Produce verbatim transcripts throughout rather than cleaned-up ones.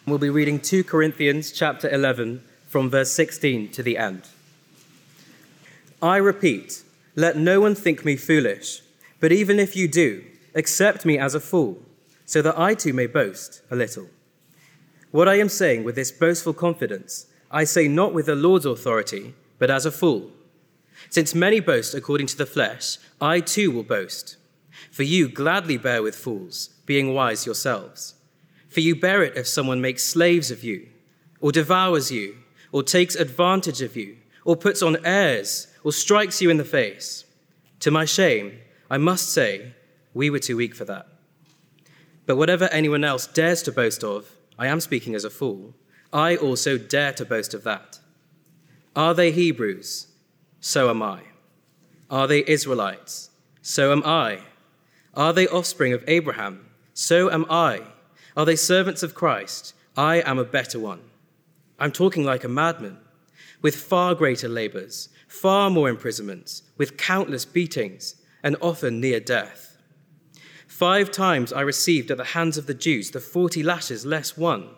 We'll be reading two Corinthians chapter eleven from verse sixteen to the end. I repeat, let no one think me foolish, but even if you do, accept me as a fool, so that I too may boast a little. What I am saying with this boastful confidence, I say not with the Lord's authority, but as a fool. Since many boast according to the flesh, I too will boast. For you gladly bear with fools, being wise yourselves. For you bear it if someone makes slaves of you, or devours you, or takes advantage of you, or puts on airs, or strikes you in the face. To my shame, I must say, we were too weak for that. But whatever anyone else dares to boast of, I am speaking as a fool, I also dare to boast of that. Are they Hebrews? So am I. Are they Israelites? So am I. Are they offspring of Abraham? So am I. Are they servants of Christ? I am a better one. I'm talking like a madman, with far greater labors, far more imprisonments, with countless beatings, and often near death. Five times I received at the hands of the Jews the forty lashes less one.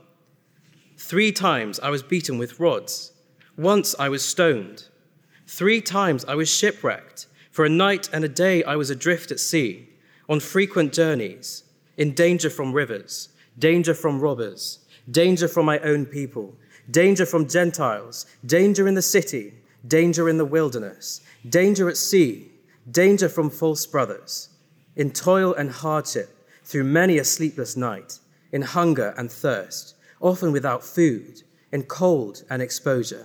Three times I was beaten with rods. Once I was stoned. Three times I was shipwrecked. For a night and a day I was adrift at sea, on frequent journeys, in danger from rivers, danger from robbers, danger from my own people, danger from Gentiles, danger in the city, danger in the wilderness, danger at sea, danger from false brothers, in toil and hardship, through many a sleepless night, in hunger and thirst, often without food, in cold and exposure.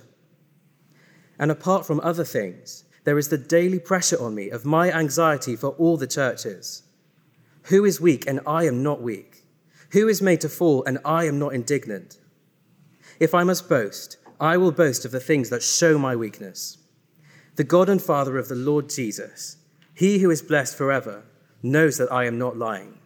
And apart from other things, there is the daily pressure on me of my anxiety for all the churches. Who is weak and I am not weak? Who is made to fall and I am not indignant? If I must boast, I will boast of the things that show my weakness. The God and Father of the Lord Jesus, he who is blessed forever, knows that I am not lying.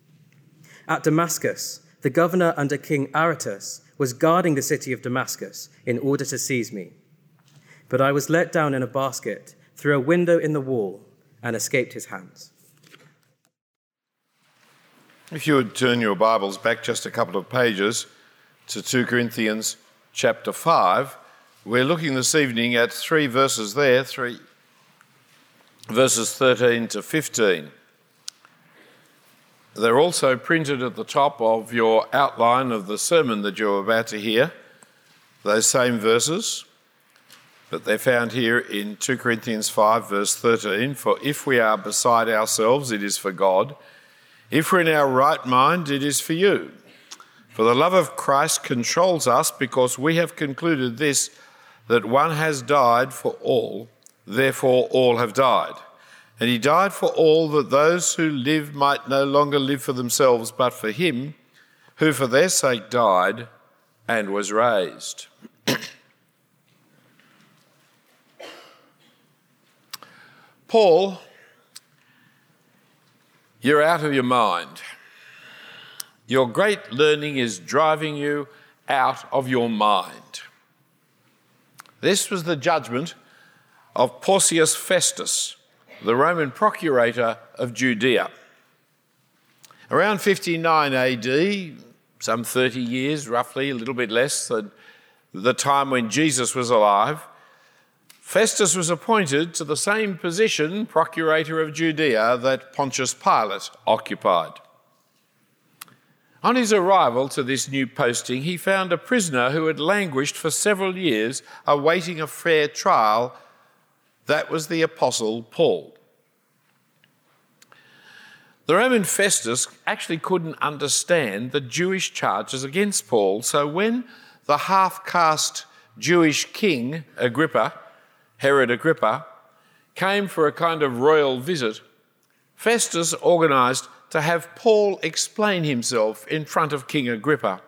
At Damascus, the governor under King Aretas was guarding the city of Damascus in order to seize me. But I was let down in a basket through a window in the wall and escaped his hands. If you would turn your Bibles back just a couple of pages to two Corinthians chapter five, we're looking this evening at three verses there, three verses thirteen to fifteen. They're also printed at the top of your outline of the sermon that you're about to hear, those same verses. But they're found here in two Corinthians five, verse thirteen. For if we are beside ourselves, it is for God. If we're in our right mind, it is for you. For the love of Christ controls us, because we have concluded this, that one has died for all, therefore all have died. And he died for all, that those who live might no longer live for themselves, but for him, who for their sake died and was raised. Paul, you're out of your mind. Your great learning is driving you out of your mind. This was the judgment of Porcius Festus, the Roman procurator of Judea. Around fifty-nine A D, some thirty years roughly, a little bit less than the time when Jesus was alive, Festus was appointed to the same position, procurator of Judea, that Pontius Pilate occupied. On his arrival to this new posting, he found a prisoner who had languished for several years, awaiting a fair trial. That was the Apostle Paul. The Roman Festus actually couldn't understand the Jewish charges against Paul, so when the half-caste Jewish king, Agrippa, Herod Agrippa, came for a kind of royal visit, Festus organised to have Paul explain himself in front of King Agrippa.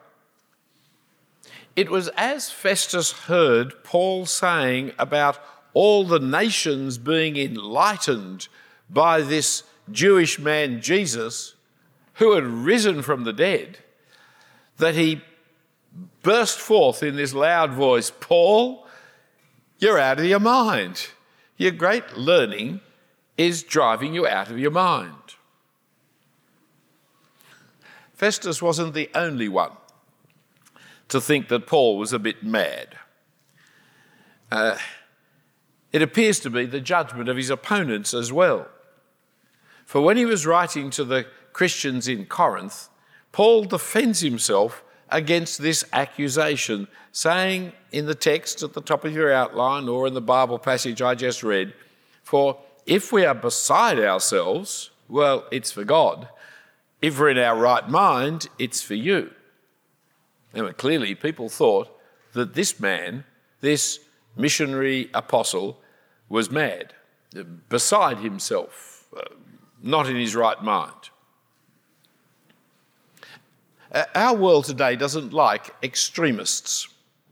It was as Festus heard Paul saying about all the nations being enlightened by this Jewish man Jesus, who had risen from the dead, that he burst forth in this loud voice, Paul, you're out of your mind. Your great learning is driving you out of your mind. Festus wasn't the only one. to think that Paul was a bit mad. Uh, it appears to be the judgment of his opponents as well. For when he was writing to the Christians in Corinth, Paul defends himself against this accusation, saying in the text at the top of your outline or in the Bible passage I just read, "For if we are beside ourselves, well, it's for God. If we're in our right mind, it's for you." And clearly people thought that this man, this missionary apostle, was mad, beside himself, uh, not in his right mind. Our world today doesn't like extremists.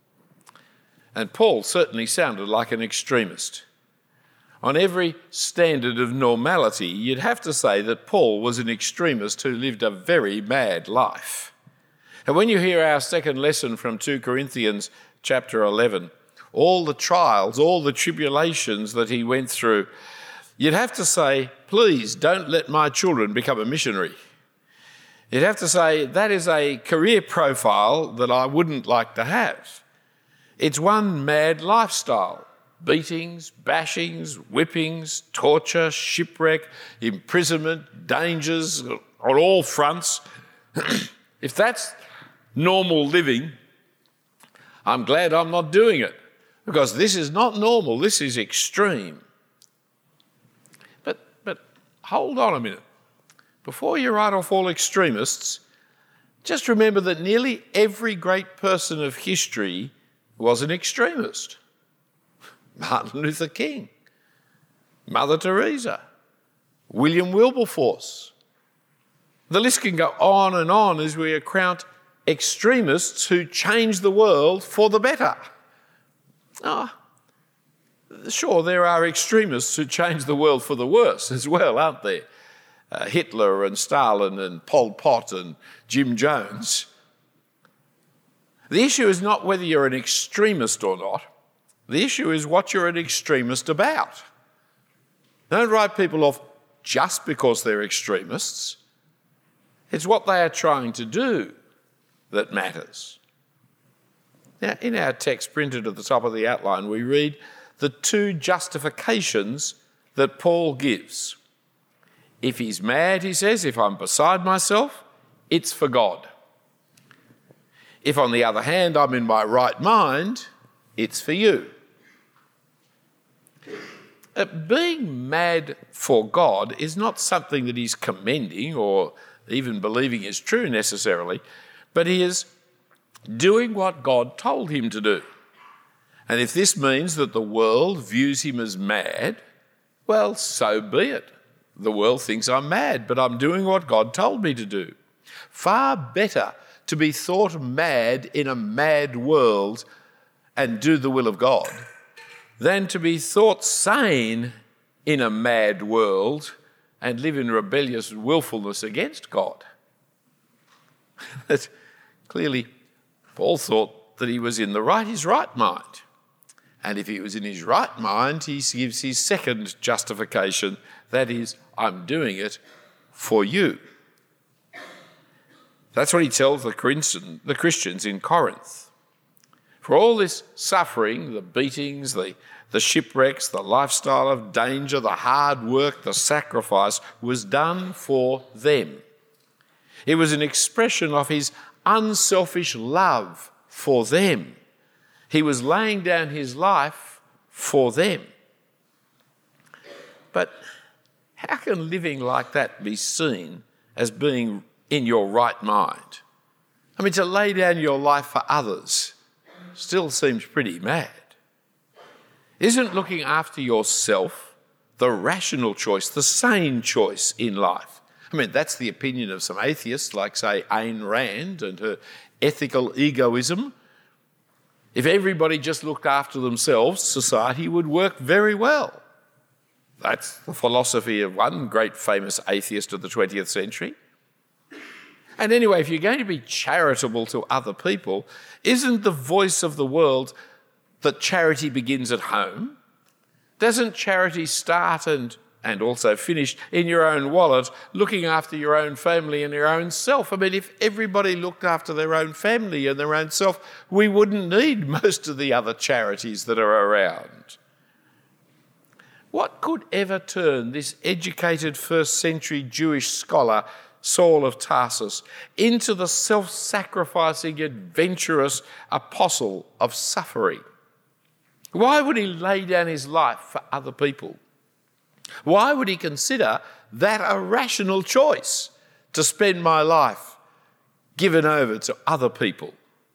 And Paul certainly sounded like an extremist. On every standard of normality, you'd have to say that Paul was an extremist who lived a very mad life. And when you hear our second lesson from Second Corinthians chapter eleven, all the trials, all the tribulations that he went through, you'd have to say, please don't let my children become a missionary. You'd have to say that is a career profile that I wouldn't like to have. It's one mad lifestyle. Beatings, bashings, whippings, torture, shipwreck, imprisonment, dangers on all fronts. If that's normal living, I'm glad I'm not doing it, because this is not normal, this is extreme. But, but hold on a minute. Before you write off all extremists, just remember that nearly every great person of history was an extremist. Martin Luther King, Mother Teresa, William Wilberforce. The list can go on and on as we account extremists who changed the world for the better. Ah, sure, there are extremists who changed the world for the worse as well, aren't there? Uh, Hitler and Stalin and Pol Pot and Jim Jones. The issue is not whether you're an extremist or not. The issue is what you're an extremist about. Don't write people off just because they're extremists. It's what they are trying to do that matters. Now, in our text printed at the top of the outline, we read the two justifications that Paul gives. If he's mad, he says, if I'm beside myself, it's for God. If, on the other hand, I'm in my right mind, it's for you. Uh, being mad for God is not something that he's commending or even believing is true necessarily, but he is doing what God told him to do. And if this means that the world views him as mad, well, so be it. The world thinks I'm mad, but I'm doing what God told me to do. Far better to be thought mad in a mad world and do the will of God than to be thought sane in a mad world and live in rebellious willfulness against God. That clearly, Paul thought that he was in the right, his right mind. And if he was in his right mind, he gives his second justification, that is, I'm doing it for you. That's what he tells the Christians in Corinth. For all this suffering, the beatings, the, the shipwrecks, the lifestyle of danger, the hard work, the sacrifice was done for them. It was an expression of his unselfish love for them. He was laying down his life for them. But how can living like that be seen as being in your right mind? I mean, to lay down your life for others still seems pretty mad. Isn't looking after yourself the rational choice, the sane choice in life? I mean, that's the opinion of some atheists like, say, Ayn Rand and her ethical egoism. If everybody just looked after themselves, society would work very well. That's the philosophy of one great famous atheist of the twentieth century. And anyway, if you're going to be charitable to other people, isn't the voice of the world that charity begins at home? Doesn't charity start and, and also finished in your own wallet, looking after your own family and your own self. I mean, if everybody looked after their own family and their own self, we wouldn't need most of the other charities that are around. What could ever turn this educated first century Jewish scholar, Saul of Tarsus, into the self-sacrificing, adventurous apostle of suffering? Why would he lay down his life for other people? Why would he consider that a rational choice to spend my life given over to other people?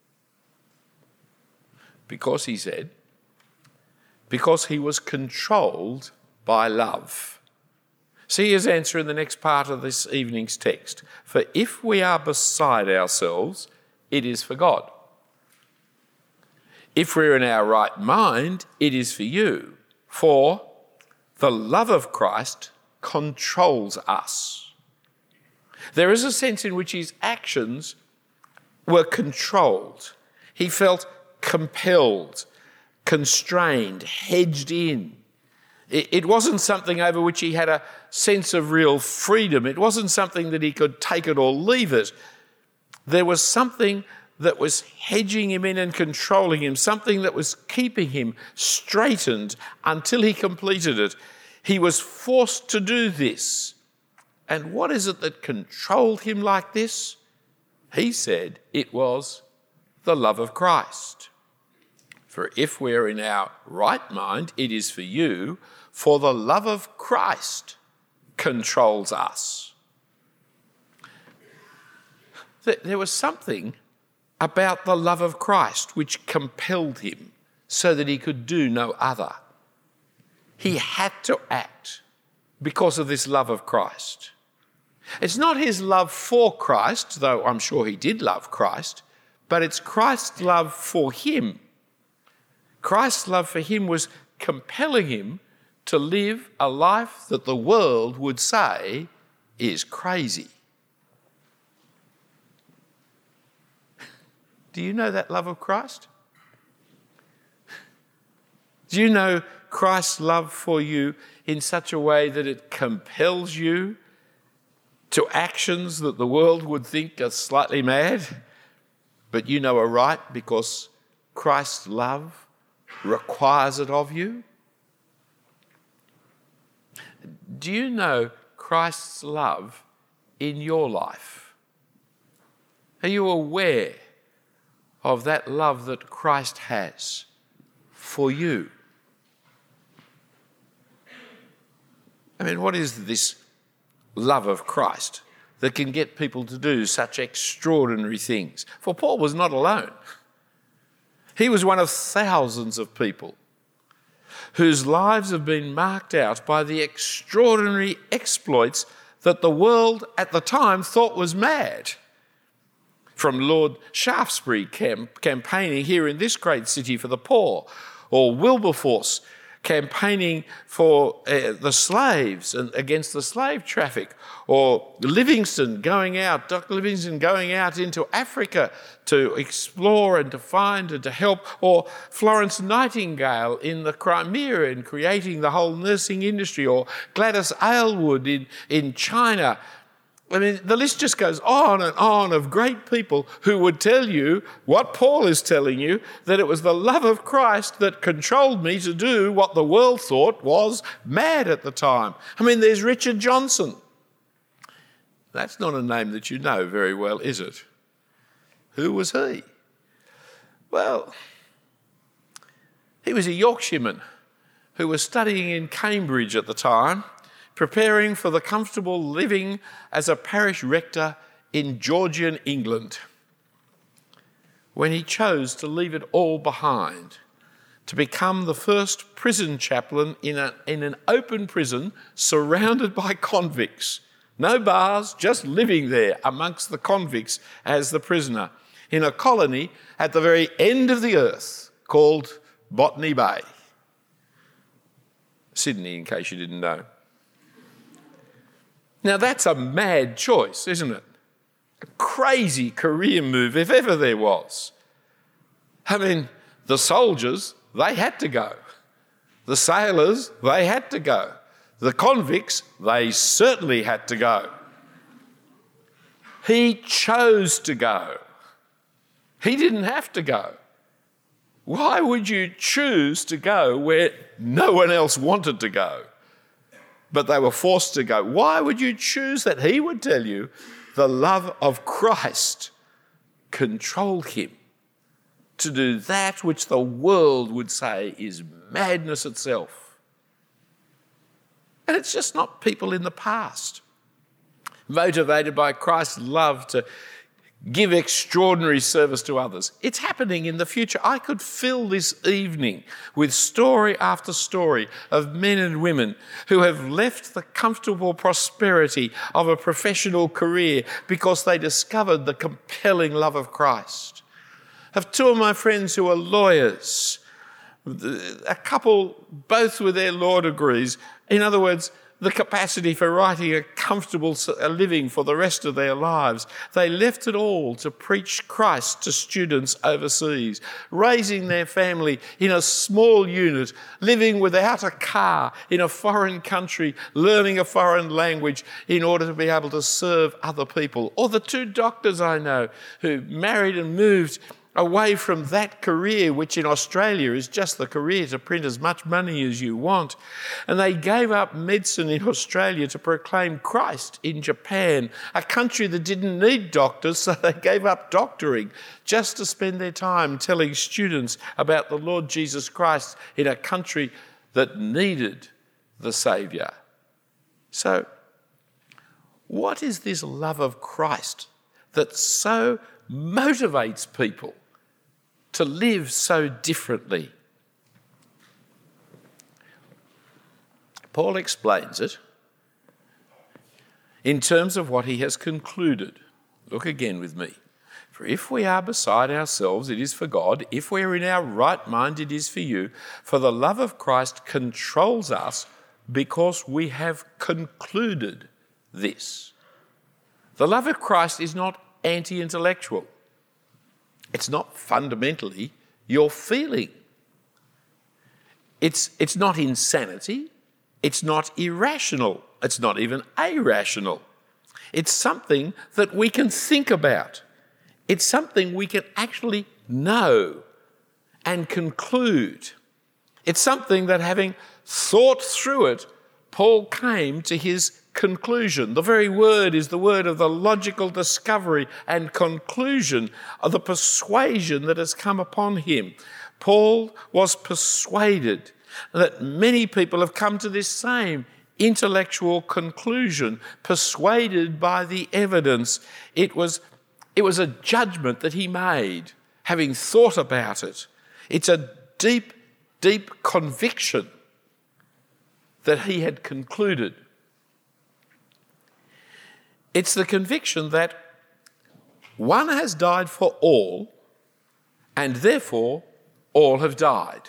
Because, he said, because he was controlled by love. See his answer in the next part of this evening's text. For if we are beside ourselves, it is for God. If we're in our right mind, it is for you. For the love of Christ controls us. There is a sense in which his actions were controlled. He felt compelled, constrained, hedged in. It wasn't something over which he had a sense of real freedom. It wasn't something that he could take it or leave it. There was something that was hedging him in and controlling him, something that was keeping him straightened until he completed it. He was forced to do this. And what is it that controlled him like this? He said it was the love of Christ. For if we're in our right mind, it is for you, for the love of Christ controls us. There was something about the love of Christ which compelled him so that he could do no other. He had to act because of this love of Christ. It's not his love for Christ, though I'm sure he did love Christ, but it's Christ's love for him. Christ's love for him was compelling him to live a life that the world would say is crazy. Do you know that love of Christ? Do you know Christ's love for you in such a way that it compels you to actions that the world would think are slightly mad, but you know are right because Christ's love requires it of you? Do you know Christ's love in your life? Are you aware of that love that Christ has for you? I mean, what is this love of Christ that can get people to do such extraordinary things? For Paul was not alone. He was one of thousands of people whose lives have been marked out by the extraordinary exploits that the world at the time thought was mad. From Lord Shaftesbury camp- campaigning here in this great city for the poor, or Wilberforce campaigning for uh, the slaves and against the slave traffic, or Livingstone going out, Doctor Livingstone going out into Africa to explore and to find and to help, or Florence Nightingale in the Crimea and creating the whole nursing industry, or Gladys Aylward in, in China. I mean, the list just goes on and on of great people who would tell you what Paul is telling you, that it was the love of Christ that controlled me to do what the world thought was mad at the time. I mean, there's Richard Johnson. That's not a name that you know very well, is it? Who was he? Well, he was a Yorkshireman who was studying in Cambridge at the time, preparing for the comfortable living as a parish rector in Georgian England, when he chose to leave it all behind to become the first prison chaplain in, a, in an open prison surrounded by convicts. No bars, just living there amongst the convicts as the prisoner in a colony at the very end of the earth called Botany Bay. Sydney, in case you didn't know. Now, that's a mad choice, isn't it? A crazy career move, if ever there was. I mean, the soldiers, they had to go. The sailors, they had to go. The convicts, they certainly had to go. He chose to go. He didn't have to go. Why would you choose to go where no one else wanted to go, but they were forced to go? Why would you choose that? He would tell you the love of Christ controlled him to do that which the world would say is madness itself. And it's just not people in the past, motivated by Christ's love to give extraordinary service to others. It's happening in the future. I could fill this evening with story after story of men and women who have left the comfortable prosperity of a professional career because they discovered the compelling love of Christ. I have two of my friends who are lawyers, a couple both with their law degrees. In other words, the capacity for writing a comfortable living for the rest of their lives. They left it all to preach Christ to students overseas, raising their family in a small unit, living without a car in a foreign country, learning a foreign language in order to be able to serve other people. Or the two doctors I know who married and moved away from that career, which in Australia is just the career to print as much money as you want. And they gave up medicine in Australia to proclaim Christ in Japan, a country that didn't need doctors, so they gave up doctoring just to spend their time telling students about the Lord Jesus Christ in a country that needed the Saviour. So, what is this love of Christ that so motivates people to live so differently? Paul explains it in terms of what he has concluded. Look again with me. For if we are beside ourselves, it is for God. If we are in our right mind, it is for you. For the love of Christ controls us because we have concluded this. The love of Christ is not anti-intellectual. It's not fundamentally your feeling. It's, it's not insanity. It's not irrational. It's not even irrational. It's something that we can think about. It's something we can actually know and conclude. It's something that, having thought through it, Paul came to his conclusion. The very word is the word of the logical discovery and conclusion of the persuasion that has come upon him. Paul was persuaded that many people have come to this same intellectual conclusion, persuaded by the evidence. It was, it was a judgment that he made, having thought about it. It's a deep, deep conviction that he had concluded. It's the conviction that one has died for all, and therefore all have died.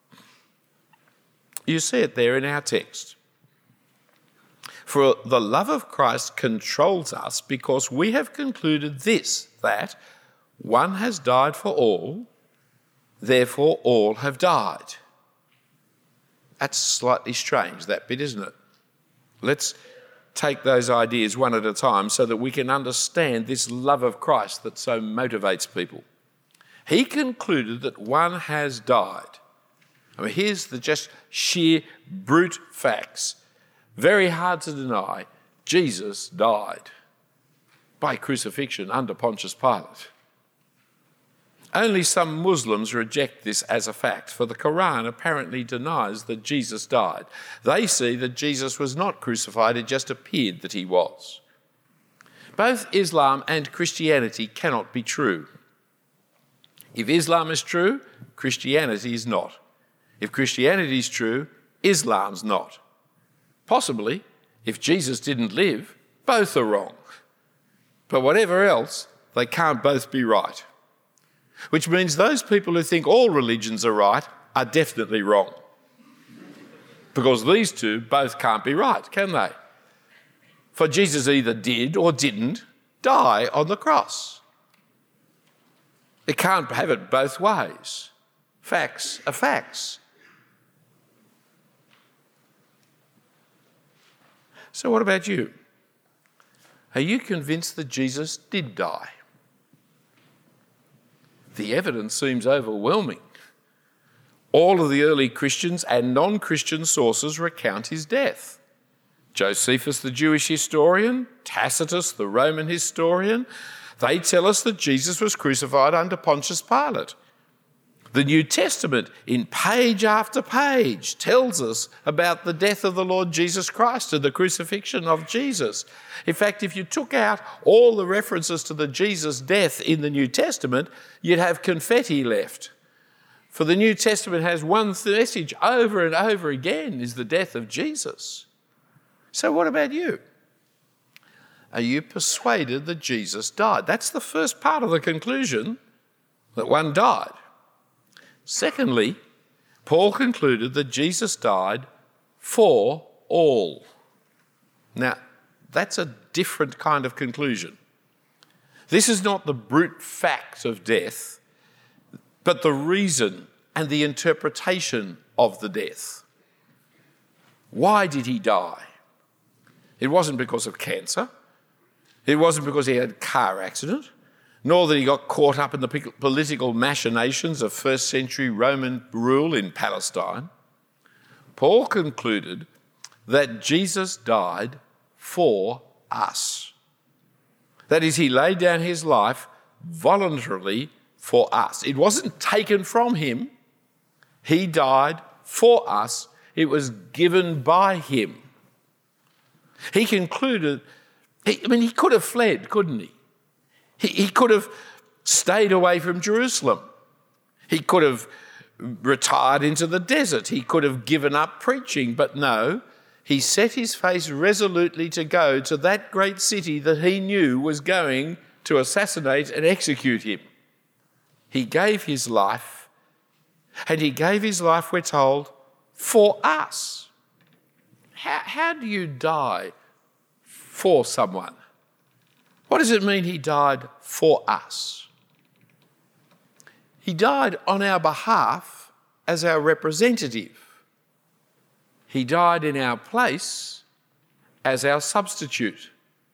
You see it there in our text. For the love of Christ controls us because we have concluded this, that one has died for all, therefore all have died. That's slightly strange, that bit, isn't it? Let's take those ideas one at a time so that we can understand this love of Christ that so motivates people. He concluded that one has died. I mean, here's the just sheer brute facts. Very hard to deny. Jesus died by crucifixion under Pontius Pilate. Only some Muslims reject this as a fact, for the Quran apparently denies that Jesus died. They see that Jesus was not crucified, it just appeared that he was. Both Islam and Christianity cannot be true. If Islam is true, Christianity is not. If Christianity is true, Islam's not. Possibly, if Jesus didn't live, both are wrong. But whatever else, they can't both be right. Which means those people who think all religions are right are definitely wrong. Because these two both can't be right, can they? For Jesus either did or didn't die on the cross. It can't have it both ways. Facts are facts. So what about you? Are you convinced that Jesus did die? The evidence seems overwhelming. All of the early Christians and non-Christian sources recount his death. Josephus, the Jewish historian, Tacitus, the Roman historian, they tell us that Jesus was crucified under Pontius Pilate. The New Testament, in page after page, tells us about the death of the Lord Jesus Christ and the crucifixion of Jesus. In fact, if you took out all the references to the Jesus death in the New Testament, you'd have confetti left. For the New Testament has one message over and over again, is the death of Jesus. So what about you? Are you persuaded that Jesus died? That's the first part of the conclusion, that one died. Secondly, Paul concluded that Jesus died for all. Now, that's a different kind of conclusion. This is not the brute fact of death, but the reason and the interpretation of the death. Why did he die? It wasn't because of cancer. It wasn't because he had a car accident, nor that he got caught up in the political machinations of first century Roman rule in Palestine. Paul concluded that Jesus died for us. That is, he laid down his life voluntarily for us. It wasn't taken from him. He died for us. It was given by him. He concluded, he, I mean, he could have fled, couldn't he? He, he could have stayed away from Jerusalem. He could have retired into the desert. He could have given up preaching, but no, he set his face resolutely to go to that great city that he knew was going to assassinate and execute him. He gave his life, and he gave his life, we're told, for us. How, how do you die for someone? What does it mean he died for us? He died on our behalf as our representative. He died in our place as our substitute.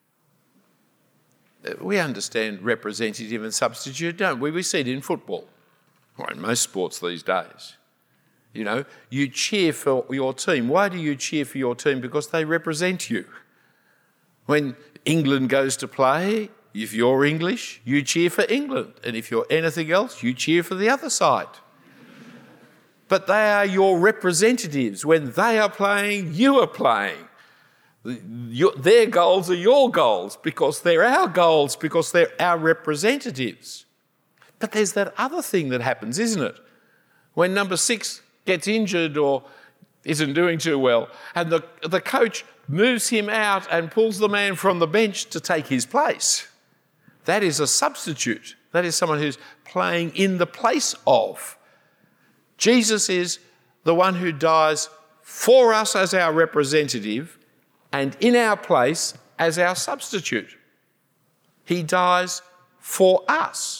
We understand representative and substitute, don't we? We see it in football, or in most sports these days. You know, you cheer for your team. Why do you cheer for your team? Because they represent you. When England goes to play, if you're English, you cheer for England. And if you're anything else, you cheer for the other side. But they are your representatives. When they are playing, you are playing. Your, their goals are your goals because they're our goals, because they're our representatives. But there's that other thing that happens, isn't it? When number six gets injured or isn't doing too well, and the, the coach moves him out and pulls the man from the bench to take his place. That is a substitute. That is someone who's playing in the place of. Jesus is the one who dies for us as our representative and in our place as our substitute. He dies for us.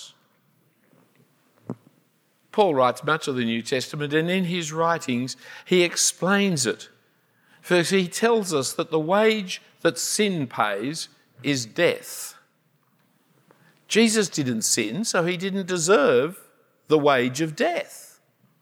Paul writes much of the New Testament, and in his writings he explains it. First, he tells us that the wage that sin pays is death. Jesus didn't sin, so he didn't deserve the wage of death.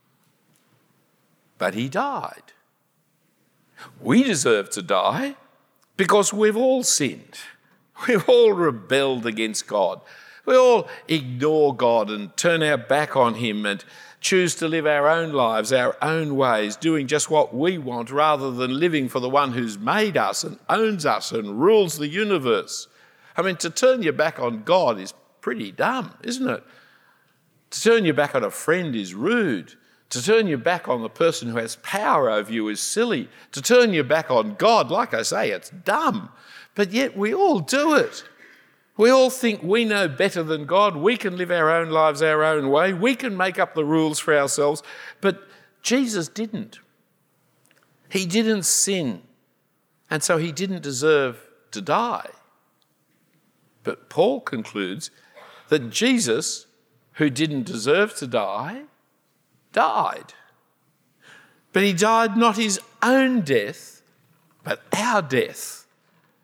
But he died. We deserve to die because we've all sinned. We've all rebelled against God. We all ignore God and turn our back on him and choose to live our own lives, our own ways, doing just what we want rather than living for the one who's made us and owns us and rules the universe. I mean, to turn your back on God is pretty dumb, isn't it? To turn your back on a friend is rude. To turn your back on the person who has power over you is silly. To turn your back on God, like I say, it's dumb. But yet we all do it. We all think we know better than God. We can live our own lives our own way. We can make up the rules for ourselves. But Jesus didn't. He didn't sin. And so he didn't deserve to die. But Paul concludes that Jesus, who didn't deserve to die, died. But he died not his own death, but our death.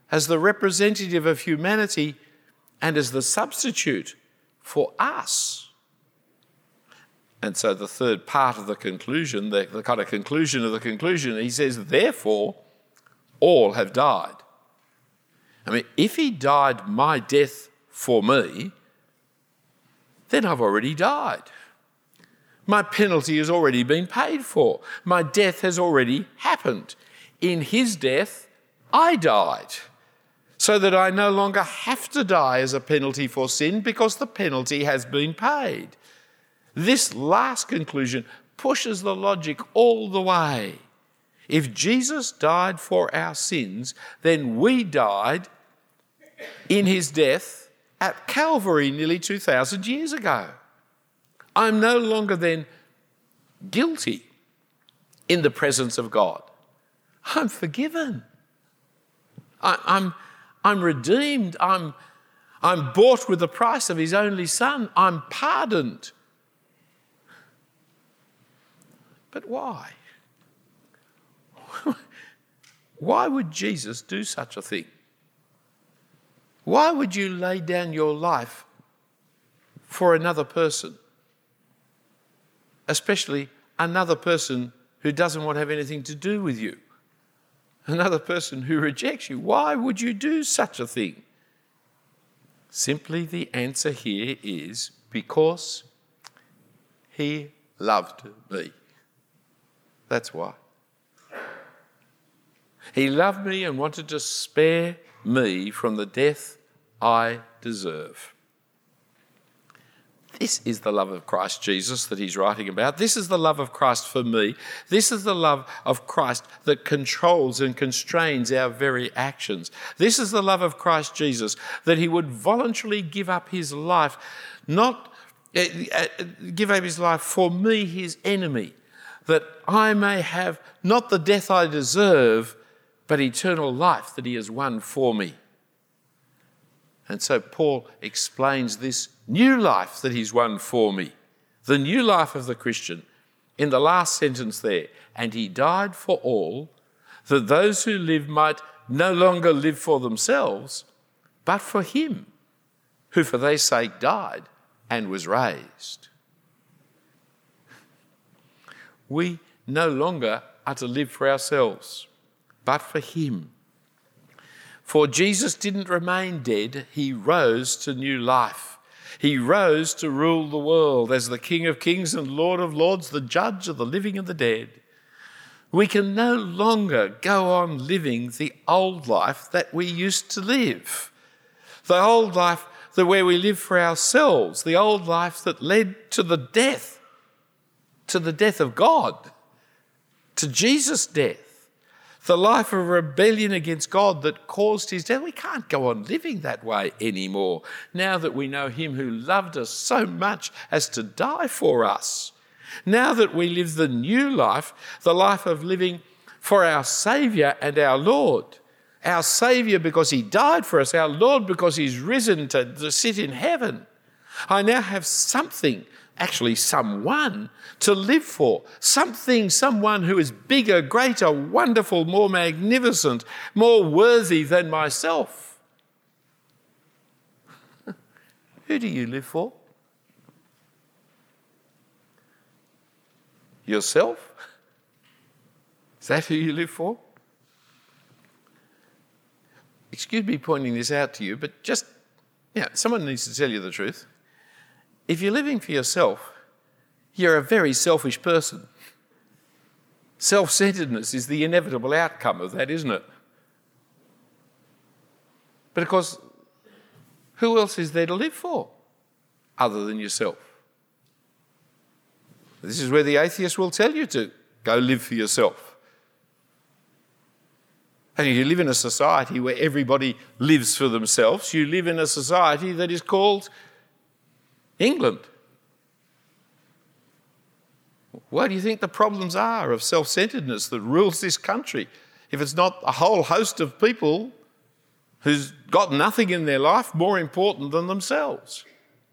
as the representative of humanity and as the substitute for us. And so the third part of the conclusion, the, the kind of conclusion of the conclusion, he says, therefore, all have died. I mean, if he died my death for me, then I've already died. My penalty has already been paid for. My death has already happened. In his death, I died, so that I no longer have to die as a penalty for sin because the penalty has been paid. This last conclusion pushes the logic all the way. If Jesus died for our sins, then we died in his death at Calvary nearly two thousand years ago. I'm no longer then guilty in the presence of God. I'm forgiven. I, I'm, I'm redeemed. I'm, I'm bought with the price of his only Son. I'm pardoned. But why? Why would Jesus do such a thing? Why would you lay down your life for another person? Especially another person who doesn't want to have anything to do with you. Another person who rejects you. Why would you do such a thing? Simply the answer here is because he loved me. That's why. He loved me and wanted to spare me from the death I deserve. This is the love of Christ Jesus that he's writing about. This is the love of Christ for me. This is the love of Christ that controls and constrains our very actions. This is the love of Christ Jesus, that he would voluntarily give up his life, not uh, uh, give up his life for me, his enemy, that I may have not the death I deserve, but eternal life that he has won for me. And so Paul explains this new life that he's won for me, the new life of the Christian, in the last sentence there. And he died for all, that those who live might no longer live for themselves, but for him, who for their sake died and was raised. We no longer are to live for ourselves, but for him. For Jesus didn't remain dead, he rose to new life. He rose to rule the world as the King of Kings and Lord of Lords, the judge of the living and the dead. We can no longer go on living the old life that we used to live. The old life that where we live for ourselves, the old life that led to the death, to the death of God, to Jesus' death. The life of rebellion against God that caused his death. We can't go on living that way anymore now that we know him who loved us so much as to die for us. Now that we live the new life, the life of living for our Saviour and our Lord. Our Saviour because he died for us, our Lord because he's risen to, to sit in heaven. I now have something, actually someone, to live for. Something, someone who is bigger, greater, wonderful, more magnificent, more worthy than myself. Who do you live for? Yourself? Is that who you live for? Excuse me pointing this out to you, but just, you know, someone needs to tell you the truth. If you're living for yourself, you're a very selfish person. Self-centeredness is the inevitable outcome of that, isn't it? But of course, who else is there to live for other than yourself? This is where the atheist will tell you to go live for yourself. And if you live in a society where everybody lives for themselves, you live in a society that is called England. What do you think the problems are of self-centeredness that rules this country? If it's not a whole host of people who's got nothing in their life more important than themselves.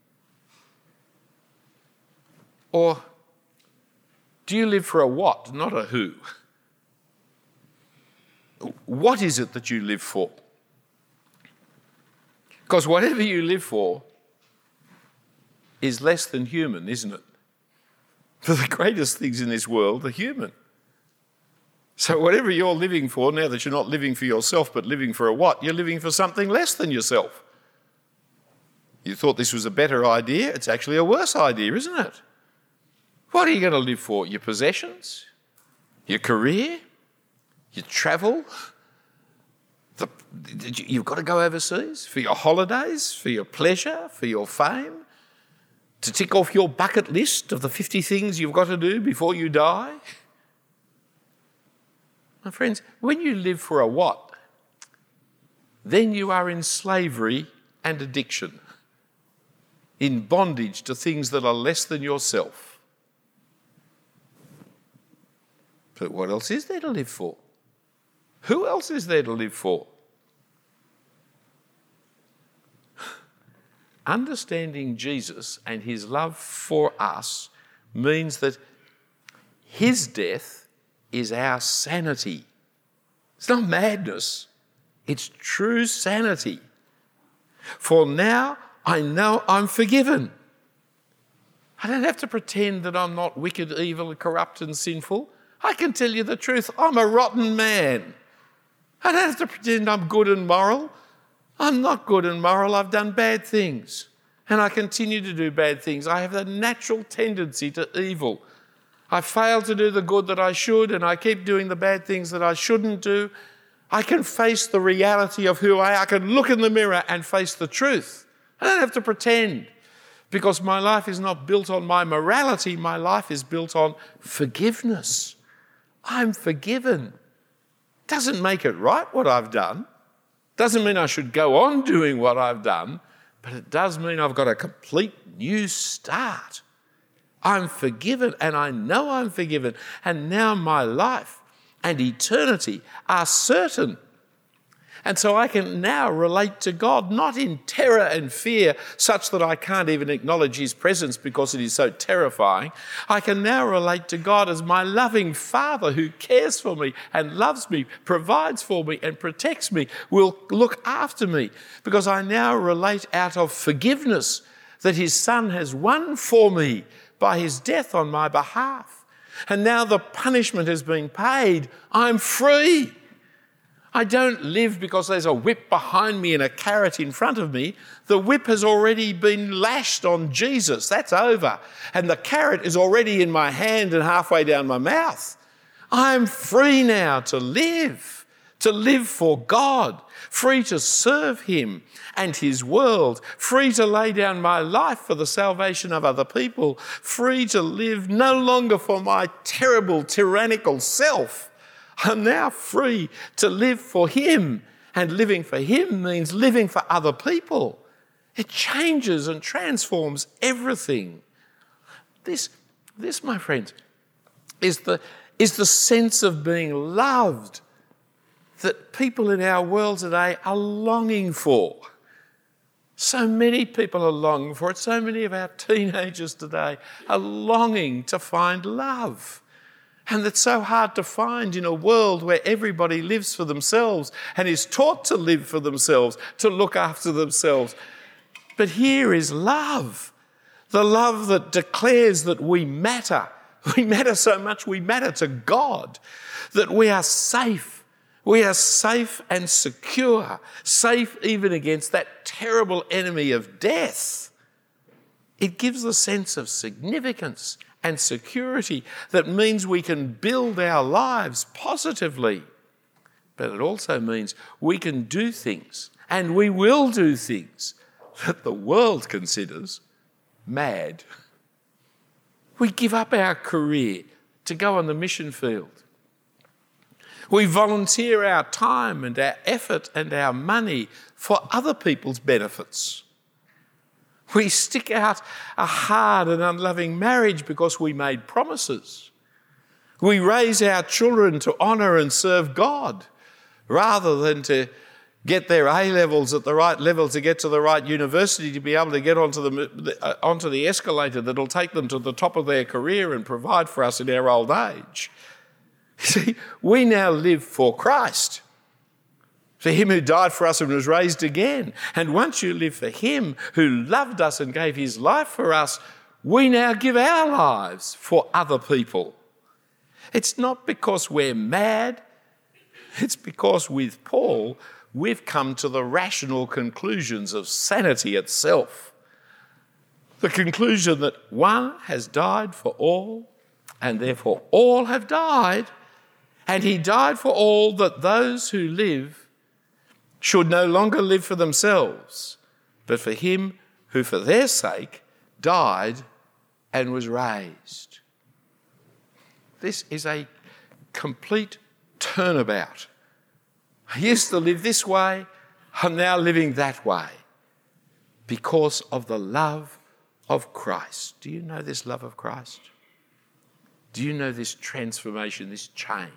Or do you live for a what, not a who? What is it that you live for? Because whatever you live for is less than human, isn't it? For the greatest things in this world are human. So whatever you're living for, now that you're not living for yourself but living for a what, you're living for something less than yourself. You thought this was a better idea, it's actually a worse idea, isn't it? What are you going to live for? Your possessions? Your career? Your travel? The, you've got to go overseas for your holidays, for your pleasure, for your fame, to tick off your bucket list of the fifty things you've got to do before you die. My friends, when you live for a what, then you are in slavery and addiction, in bondage to things that are less than yourself. But what else is there to live for? Who else is there to live for? Understanding Jesus and his love for us means that his death is our sanity. It's not madness, it's true sanity. For now I know I'm forgiven. I don't have to pretend that I'm not wicked, evil, corrupt and sinful. I can tell you the truth, I'm a rotten man. I don't have to pretend I'm good and moral. I'm not good and moral, I've done bad things. And I continue to do bad things. I have a natural tendency to evil. I fail to do the good that I should, and I keep doing the bad things that I shouldn't do. I can face the reality of who I am. I can look in the mirror and face the truth. I don't have to pretend, because my life is not built on my morality. My life is built on forgiveness. I'm forgiven. Doesn't make it right what I've done. Doesn't mean I should go on doing what I've done, but it does mean I've got a complete new start. I'm forgiven, and I know I'm forgiven, and now my life and eternity are certain. And so I can now relate to God, not in terror and fear, such that I can't even acknowledge his presence because it is so terrifying. I can now relate to God as my loving Father who cares for me and loves me, provides for me and protects me, will look after me, because I now relate out of forgiveness that his Son has won for me by his death on my behalf. And now the punishment has been paid. I'm free. I don't live because there's a whip behind me and a carrot in front of me. The whip has already been lashed on Jesus. That's over. And the carrot is already in my hand and halfway down my mouth. I'm free now to live, to live for God, free to serve him and his world, free to lay down my life for the salvation of other people, free to live no longer for my terrible, tyrannical self. I'm now free to live for him, and living for him means living for other people. It changes and transforms everything. This, this, my friends, is the, is the sense of being loved that people in our world today are longing for. So many people are longing for it. So many of our teenagers today are longing to find love. And it's so hard to find in a world where everybody lives for themselves and is taught to live for themselves, to look after themselves. But here is love, the love that declares that we matter. We matter so much, we matter to God, that we are safe. We are safe and secure, safe even against that terrible enemy of death. It gives a sense of significance and security that means we can build our lives positively. But it also means we can do things, and we will do things, that the world considers mad. We give up our career to go on the mission field. We volunteer our time and our effort and our money for other people's benefits. We stick out a hard and unloving marriage because we made promises. We raise our children to honour and serve God rather than to get their A-levels at the right level, to get to the right university, to be able to get onto the, uh, onto the escalator that'll take them to the top of their career and provide for us in our old age. See, we now live for Christ. For him who died for us and was raised again. And once you live for him who loved us and gave his life for us, we now give our lives for other people. It's not because we're mad. It's because with Paul, we've come to the rational conclusions of sanity itself. The conclusion that one has died for all, and therefore all have died, and he died for all that those who live should no longer live for themselves, but for him who for their sake died and was raised. This is a complete turnabout. I used to live this way, I'm now living that way because of the love of Christ. Do you know this love of Christ? Do you know this transformation, this change?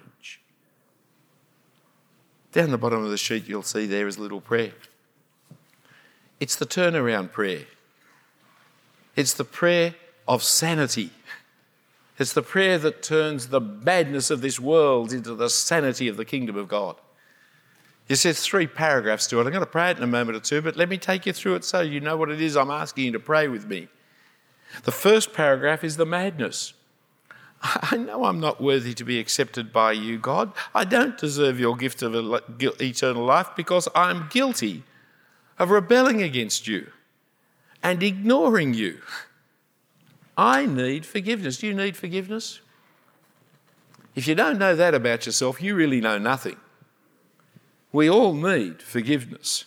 Down the bottom of the sheet you'll see there is a little prayer. It's the turnaround prayer. It's the prayer of sanity. It's the prayer that turns the badness of this world into the sanity of the kingdom of God. You see, there's three paragraphs to it. I'm going to pray it in a moment or two, but let me take you through it so you know what it is I'm asking you to pray with me. The first paragraph is the madness. I know I'm not worthy to be accepted by you, God. I don't deserve your gift of eternal life because I'm guilty of rebelling against you and ignoring you. I need forgiveness. Do you need forgiveness? If you don't know that about yourself, you really know nothing. We all need forgiveness.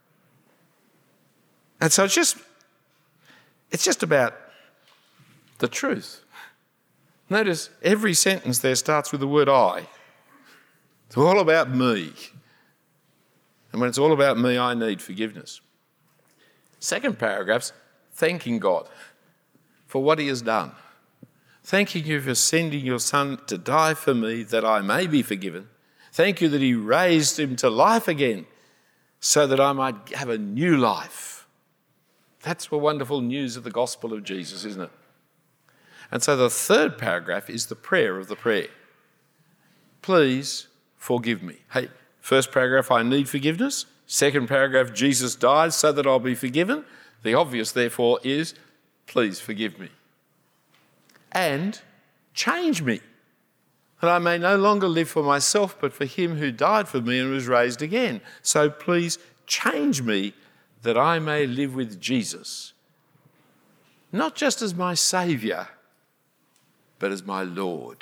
And so it's just, it's just about the truth. Notice every sentence there starts with the word I. It's all about me. And when it's all about me, I need forgiveness. Second paragraph's thanking God for what he has done. Thanking you for sending your son to die for me that I may be forgiven. Thank you that he raised him to life again so that I might have a new life. That's the wonderful news of the gospel of Jesus, isn't it? And so the third paragraph is the prayer of the prayer. Please forgive me. Hey, first paragraph, I need forgiveness. Second paragraph, Jesus died so that I'll be forgiven. The obvious, therefore, is please forgive me. And change me, that I may no longer live for myself, but for him who died for me and was raised again. So please change me that I may live with Jesus, not just as my Saviour, but as my Lord.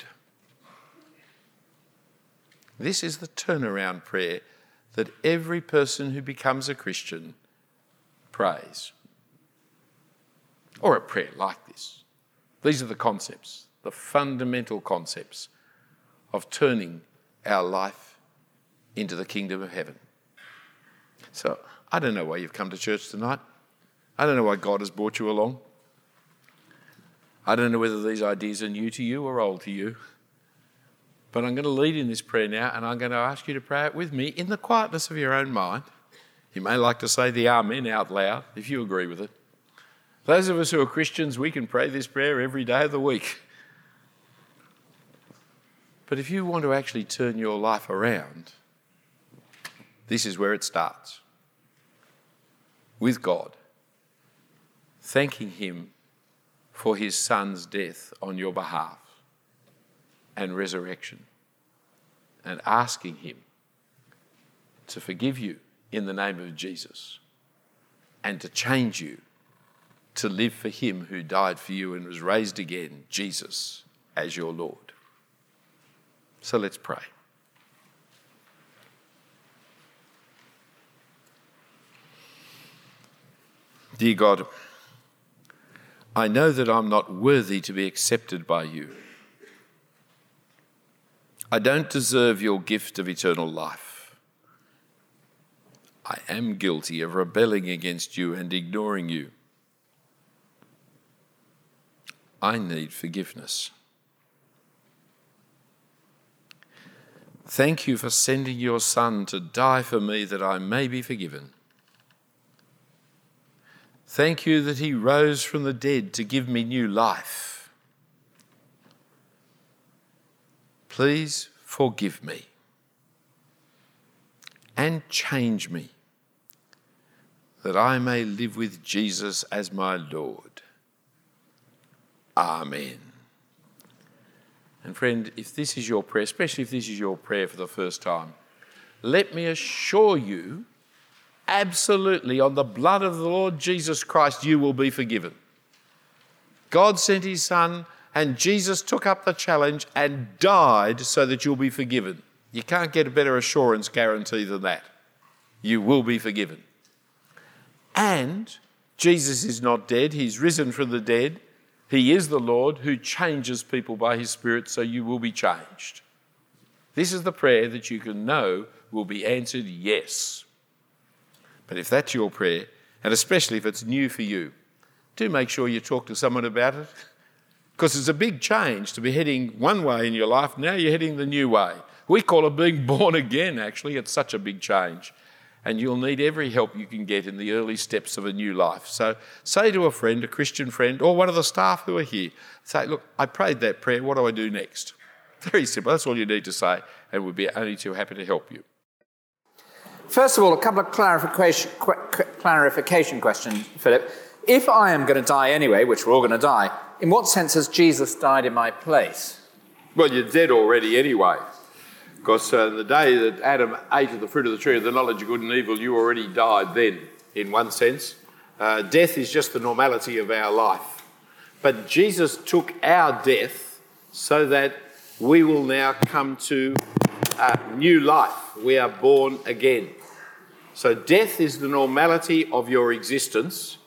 This is the turnaround prayer that every person who becomes a Christian prays. Or a prayer like this. These are the concepts, the fundamental concepts of turning our life into the kingdom of heaven. So, I don't know why you've come to church tonight. I don't know why God has brought you along. I don't know whether these ideas are new to you or old to you. But I'm going to lead in this prayer now, and I'm going to ask you to pray it with me in the quietness of your own mind. You may like to say the Amen out loud if you agree with it. Those of us who are Christians, we can pray this prayer every day of the week. But if you want to actually turn your life around, this is where it starts. With God, thanking him for his son's death on your behalf and resurrection, and asking him to forgive you in the name of Jesus and to change you to live for him who died for you and was raised again, Jesus, as your Lord. So let's pray. Dear God, I know that I'm not worthy to be accepted by you. I don't deserve your gift of eternal life. I am guilty of rebelling against you and ignoring you. I need forgiveness. Thank you for sending your Son to die for me that I may be forgiven. Thank you that he rose from the dead to give me new life. Please forgive me and change me, that I may live with Jesus as my Lord. Amen. And friend, if this is your prayer, especially if this is your prayer for the first time, let me assure you, absolutely, on the blood of the Lord Jesus Christ, you will be forgiven. God sent his Son, and Jesus took up the challenge and died so that you'll be forgiven. You can't get a better assurance guarantee than that. You will be forgiven. And Jesus is not dead. He's risen from the dead. He is the Lord who changes people by his Spirit, so you will be changed. This is the prayer that you can know will be answered yes. But if that's your prayer, and especially if it's new for you, do make sure you talk to someone about it, because it's a big change to be heading one way in your life. Now you're heading the new way. We call it being born again, actually. It's such a big change. And you'll need every help you can get in the early steps of a new life. So say to a friend, a Christian friend, or one of the staff who are here, say, look, I prayed that prayer. What do I do next? Very simple. That's all you need to say, and we'd be only too happy to help you. First of all, a couple of clarification, qu- clarification questions, Philip. If I am going to die anyway, which we're all going to die, in what sense has Jesus died in my place? Well, you're dead already anyway. Because uh, the day that Adam ate of the fruit of the tree of the knowledge of good and evil, you already died then, in one sense. Uh, death is just the normality of our life. But Jesus took our death so that we will now come to a new life. We are born again. So death is the normality of your existence.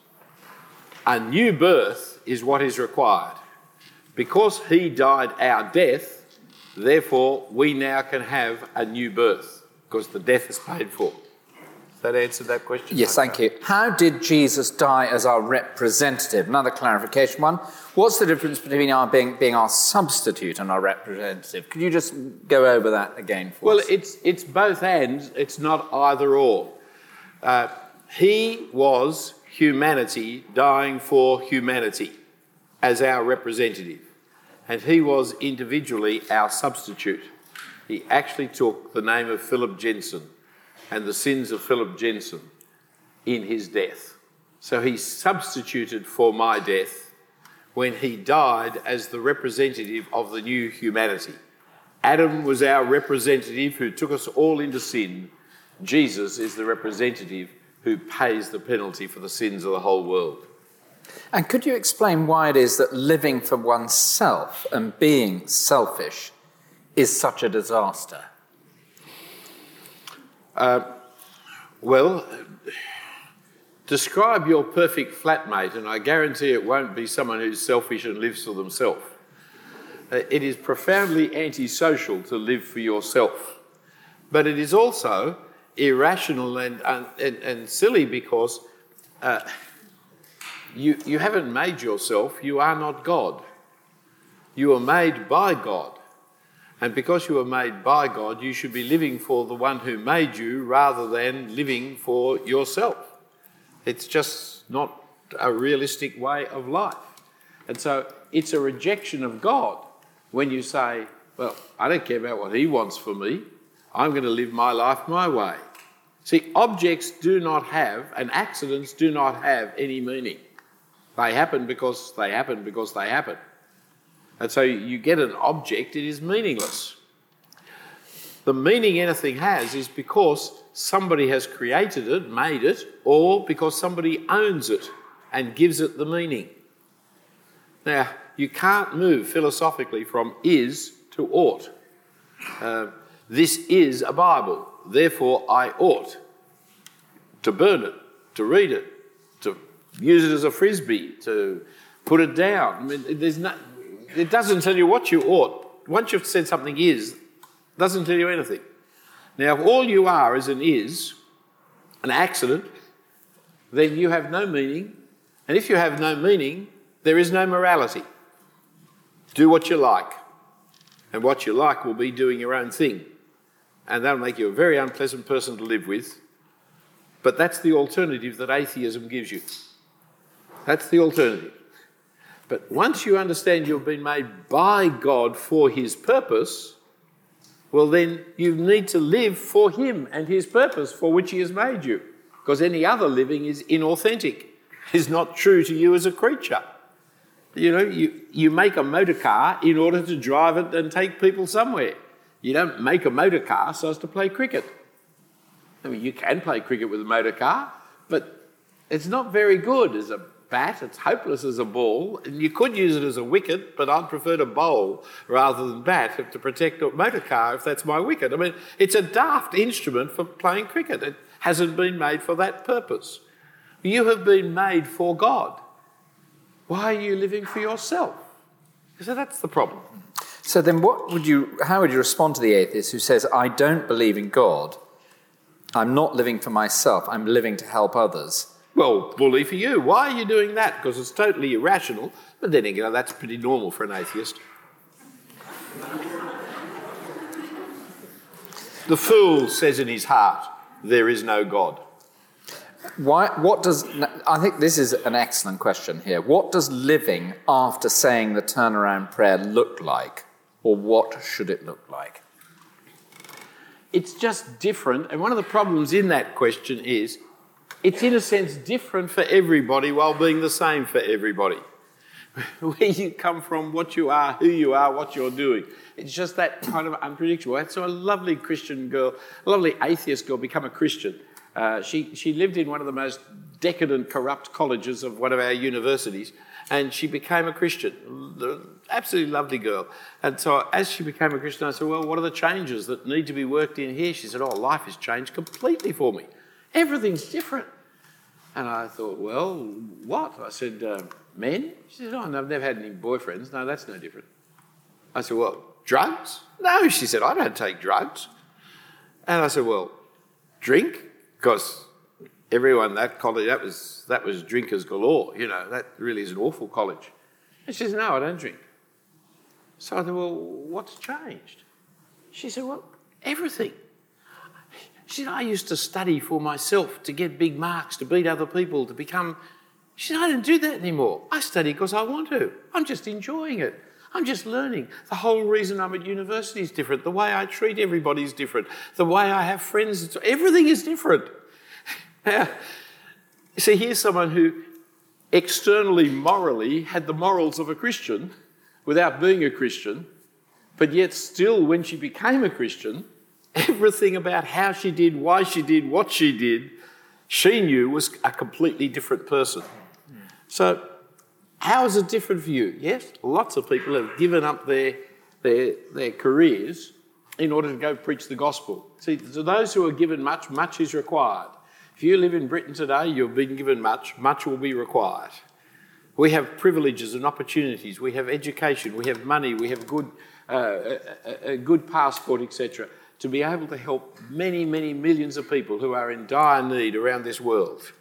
A new birth is what is required. Because he died our death, therefore, we now can have a new birth because the death is paid for. Does that answer that question? Yes, thank you. How did Jesus die as our representative? Another clarification one. What's the difference between our being, being our substitute and our representative? Could you just go over that again for well, us? Well, it's, it's both and. It's not either or. Uh, he was humanity dying for humanity as our representative. And he was individually our substitute. He actually took the name of Philip Jensen and the sins of Philip Jensen in his death. So he substituted for my death when he died as the representative of the new humanity. Adam was our representative who took us all into sin. Jesus is the representative who pays the penalty for the sins of the whole world. And could you explain why it is that living for oneself and being selfish is such a disaster? Uh, well, describe your perfect flatmate, and I guarantee it won't be someone who's selfish and lives for themselves. Uh, it is profoundly antisocial to live for yourself. But it is also irrational and, and, and silly because... Uh, You, you haven't made yourself, you are not God. You are made by God. And because you are made by God, you should be living for the one who made you rather than living for yourself. It's just not a realistic way of life. And so it's a rejection of God when you say, well, I don't care about what he wants for me. I'm going to live my life my way. See, objects do not have, and accidents do not have any meaning. They happen because they happen because they happen. And so you get an object, it is meaningless. The meaning anything has is because somebody has created it, made it, or because somebody owns it and gives it the meaning. Now, you can't move philosophically from is to ought. Uh, this is a Bible, therefore I ought to burn it, to read it, to use it as a frisbee, to put it down. I mean, there's no, it doesn't tell you what you ought. Once you've said something is, it doesn't tell you anything. Now, if all you are is an is, an accident, then you have no meaning. And if you have no meaning, there is no morality. Do what you like. And what you like will be doing your own thing. And that'll make you a very unpleasant person to live with. But that's the alternative that atheism gives you. That's the alternative. But once you understand you've been made by God for his purpose, well then you need to live for him and his purpose for which he has made you, because any other living is inauthentic, is not true to you as a creature. You know, you, you make a motor car in order to drive it and take people somewhere. You don't make a motor car so as to play cricket. I mean, you can play cricket with a motor car, but it's not very good as a bat. It's hopeless as a ball. And you could use it as a wicket, but I'd prefer to bowl rather than bat to protect a motor car if that's my wicket. I mean, it's a daft instrument for playing cricket. It hasn't been made for that purpose. You have been made for God. Why are you living for yourself? So that's the problem. So then what would you, how would you respond to the atheist who says, I don't believe in God, I'm not living for myself, I'm living to help others? Well, bully for you. Why are you doing that? Because it's totally irrational. But then again, that's pretty normal for an atheist. The fool says in his heart, there is no God. Why, what does, I think this is an excellent question here. What does living after saying the turnaround prayer look like? Or what should it look like? It's just different. And one of the problems in that question is, it's in a sense different for everybody while being the same for everybody. Where you come from, what you are, who you are, what you're doing. It's just that kind of unpredictable. I saw a lovely Christian girl, a lovely atheist girl become a Christian. Uh, she, she lived in one of the most decadent, corrupt colleges of one of our universities, and she became a Christian. Absolutely lovely girl. And so as she became a Christian, I said, well, what are the changes that need to be worked in here? She said, oh, life has changed completely for me. Everything's different. And I thought, well, what? I said, uh, men? She said, oh, no, I've never had any boyfriends. No, that's no different. I said, well, drugs? No, she said, I don't take drugs. And I said, well, drink? Because everyone, that college, that was that was drinkers galore, you know, that really is an awful college. And she said, no, I don't drink. So I said, well, what's changed? She said, well, everything. She said, I used to study for myself to get big marks, to beat other people, to become... She said, I don't do that anymore. I study because I want to. I'm just enjoying it. I'm just learning. The whole reason I'm at university is different. The way I treat everybody is different. The way I have friends, everything is different. Now, see, here's someone who externally, morally, had the morals of a Christian without being a Christian, but yet still, when she became a Christian, everything about how she did, why she did, what she did, she knew was a completely different person. So, how is it different for you? Yes, lots of people have given up their, their, their careers in order to go preach the gospel. See, to those who are given much, much is required. If you live in Britain today, you've been given much, much will be required. We have privileges and opportunities. We have education. We have money. We have good, uh, a, a good passport, et cetera, to be able to help many, many millions of people who are in dire need around this world.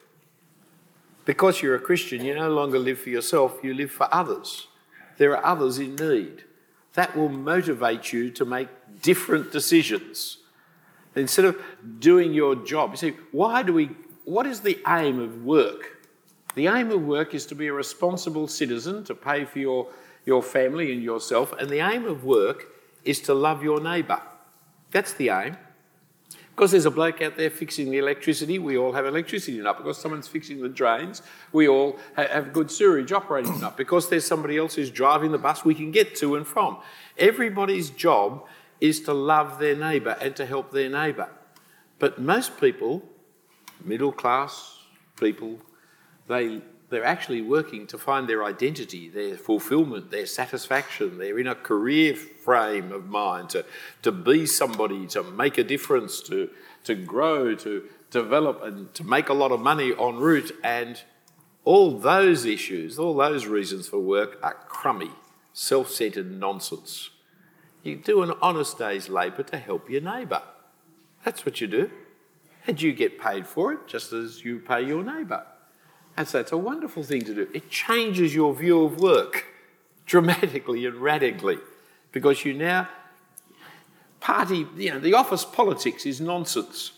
Because you're a Christian, you no longer live for yourself, you live for others. There are others in need. That will motivate you to make different decisions. Instead of doing your job, you see, why do we, what is the aim of work? The aim of work is to be a responsible citizen, to pay for your, your family and yourself, and the aim of work is to love your neighbour. That's the aim. Because there's a bloke out there fixing the electricity, we all have electricity enough. Because someone's fixing the drains, we all have good sewerage operating enough. Because there's somebody else who's driving the bus, we can get to and from. Everybody's job is to love their neighbour and to help their neighbour. But most people, middle class people, they, they're actually working to find their identity, their fulfilment, their satisfaction. They're in a career frame of mind to, to be somebody, to make a difference, to, to grow, to develop and to make a lot of money en route. And all those issues, all those reasons for work are crummy, self-centred nonsense. You do an honest day's labour to help your neighbour. That's what you do. And you get paid for it just as you pay your neighbour. And so it's a wonderful thing to do. It changes your view of work dramatically and radically because you now party, you know, the office politics is nonsense.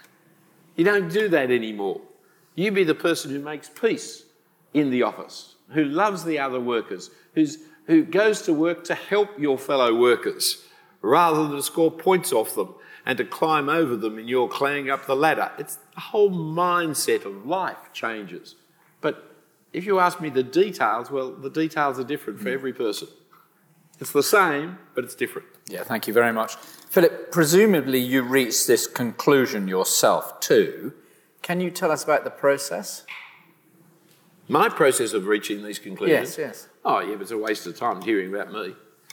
You don't do that anymore. You be the person who makes peace in the office, who loves the other workers, who's, who goes to work to help your fellow workers rather than to score points off them and to climb over them in your climbing up the ladder. It's the whole mindset of life changes. But if you ask me the details, well, the details are different for every person. It's the same, but it's different. Yeah, thank you very much. Philip, presumably you reached this conclusion yourself too. Can you tell us about the process? My process of reaching these conclusions? Yes, yes. Oh, yeah, but it's a waste of time hearing about me.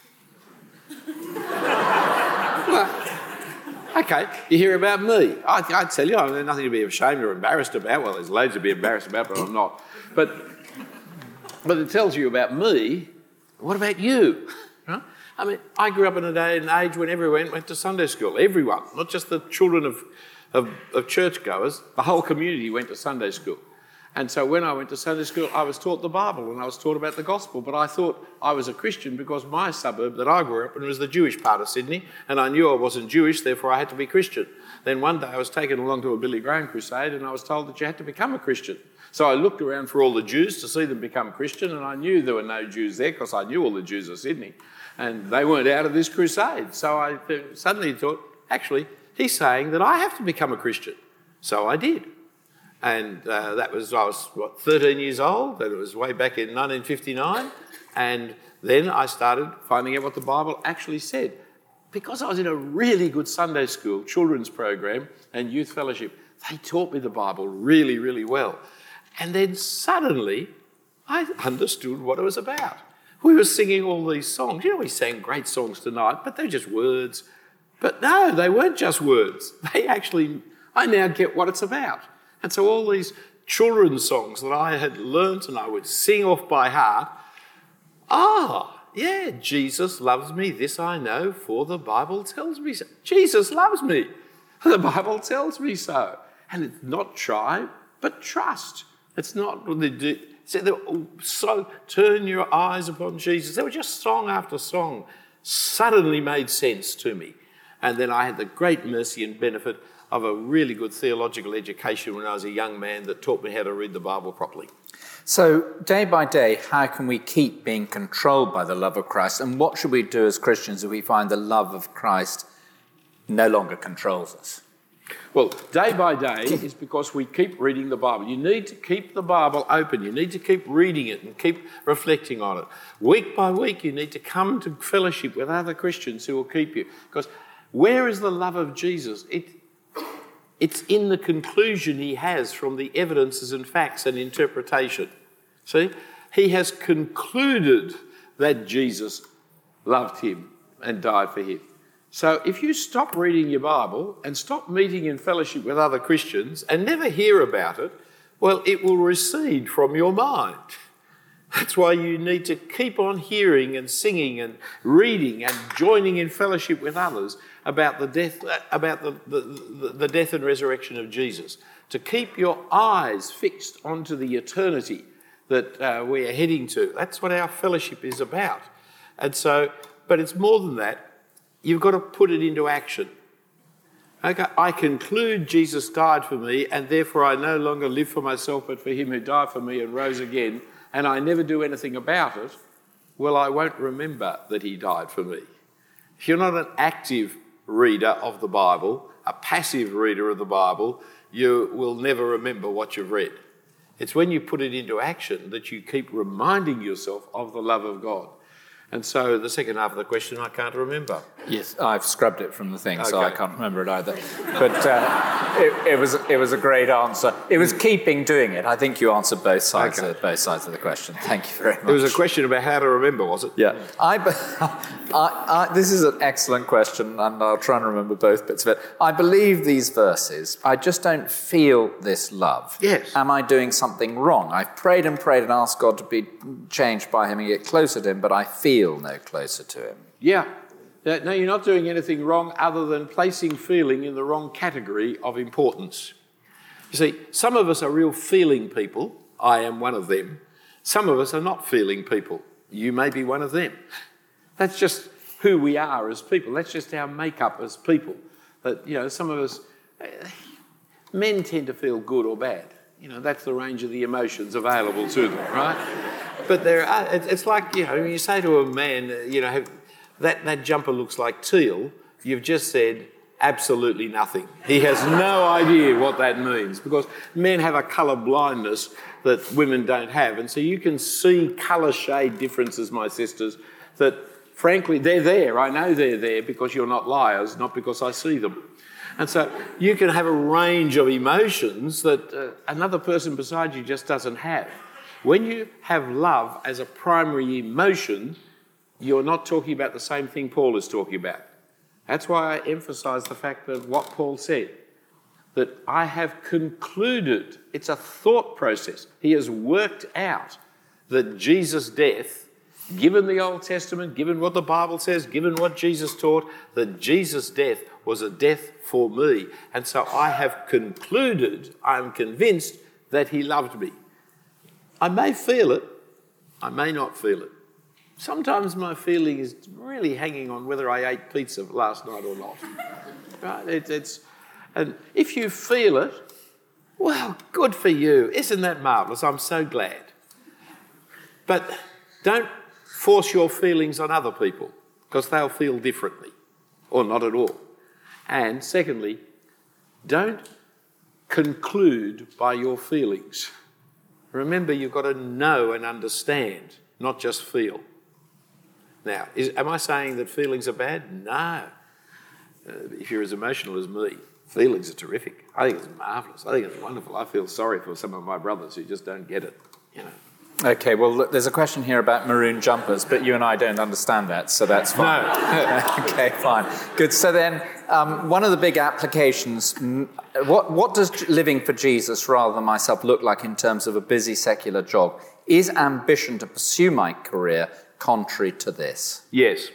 Well, okay, you hear about me. I, I tell you, there's nothing to be ashamed or embarrassed about. Well, there's loads to be embarrassed about, but I'm not. But, but it tells you about me. What about you? Right? I mean, I grew up in a day and age when everyone went to Sunday school. Everyone, not just the children of, of, of churchgoers, the whole community went to Sunday school. And so when I went to Sunday school, I was taught the Bible and I was taught about the gospel. But I thought I was a Christian because my suburb that I grew up in was the Jewish part of Sydney, and I knew I wasn't Jewish, therefore I had to be Christian. Then one day I was taken along to a Billy Graham crusade and I was told that you had to become a Christian. So I looked around for all the Jews to see them become Christian, and I knew there were no Jews there because I knew all the Jews of Sydney, and they weren't out of this crusade. So I suddenly thought, actually, he's saying that I have to become a Christian. So I did. And uh, that was, I was, what, thirteen years old, and it was way back in nineteen fifty-nine. And then I started finding out what the Bible actually said. Because I was in a really good Sunday school, children's program and youth fellowship, they taught me the Bible really, really well. And then suddenly I understood what it was about. We were singing all these songs. You know, we sang great songs tonight, but they're just words. But no, they weren't just words. They actually, I now get what it's about. And so all these children's songs that I had learnt and I would sing off by heart, ah, yeah, Jesus loves me, this I know, for the Bible tells me so. Jesus loves me, the Bible tells me so. And it's not try, but trust. It's not, so turn your eyes upon Jesus. They were just song after song, suddenly made sense to me. And then I had the great mercy and benefit of a really good theological education when I was a young man that taught me how to read the Bible properly. So, day by day, how can we keep being controlled by the love of Christ? And what should we do as Christians if we find the love of Christ no longer controls us? Well, day by day is because we keep reading the Bible. You need to keep the Bible open. You need to keep reading it and keep reflecting on it. Week by week, you need to come to fellowship with other Christians who will keep you. Because where is the love of Jesus? It It's in the conclusion he has from the evidences and facts and interpretation. See, he has concluded that Jesus loved him and died for him. So if you stop reading your Bible and stop meeting in fellowship with other Christians and never hear about it, well, it will recede from your mind. That's why you need to keep on hearing and singing and reading and joining in fellowship with others about the death, about the, the, the, the death and resurrection of Jesus. To keep your eyes fixed onto the eternity that uh, we are heading to. That's what our fellowship is about. And so, but it's more than that. You've got to put it into action. Okay, I conclude Jesus died for me, and therefore I no longer live for myself, but for him who died for me and rose again, and I never do anything about it. Well, I won't remember that he died for me. If you're not an active reader of the Bible, a passive reader of the Bible, you will never remember what you've read. It's when you put it into action that you keep reminding yourself of the love of God. And so the second half of the question I can't remember. Yes, I've scrubbed it from the thing, Okay. so I can't remember it either. But uh, it, it was it was a great answer. It was keeping doing it. I think you answered both sides Okay. of both sides of the question. Thank you very much. It was a question about how to remember, was it? Yeah, I, I, I, this is an excellent question, and I'll try and remember both bits of it. I believe these verses. I just don't feel this love. Yes. Am I doing something wrong? I've prayed and prayed and asked God to be changed by him and get closer to him, but I feel no closer to him. Yeah. Uh, No, you're not doing anything wrong other than placing feeling in the wrong category of importance. You see, some of us are real feeling people. I am one of them. Some of us are not feeling people. You may be one of them. That's just who we are as people. That's just our makeup as people. That, you know, some of us, uh, men tend to feel good or bad. You know, that's the range of the emotions available to them, right? But there are, it's like, you know, when you say to a man, you know, that, that jumper looks like teal, you've just said absolutely nothing. He has no idea what that means, because men have a colour blindness that women don't have. And so you can see colour shade differences, my sisters, that frankly, they're there. I know they're there because you're not liars, not because I see them. And so you can have a range of emotions that uh, another person beside you just doesn't have. When you have love as a primary emotion, you're not talking about the same thing Paul is talking about. That's why I emphasise the fact that what Paul said, that I have concluded, it's a thought process. He has worked out that Jesus' death, given the Old Testament, given what the Bible says, given what Jesus taught, that Jesus' death was a death for me. And so I have concluded, I am convinced that he loved me. I may feel it, I may not feel it. Sometimes my feeling is really hanging on whether I ate pizza last night or not. Right? It, it's, and if you feel it, well, good for you. Isn't that marvellous? I'm so glad. But don't force your feelings on other people, because they'll feel differently, or not at all. And secondly, don't conclude by your feelings. Remember, you've got to know and understand, not just feel. Now, is, am I saying that feelings are bad? No. Uh, if you're as emotional as me, feelings are terrific. I think it's marvellous. I think it's wonderful. I feel sorry for some of my brothers who just don't get it, you know. Okay, well, look, there's a question here about maroon jumpers, but you and I don't understand that, so that's fine. No. Okay, fine. Good. So then, um, one of the big applications, what, what does living for Jesus rather than myself look like in terms of a busy secular job? Is ambition to pursue my career contrary to this? Yes.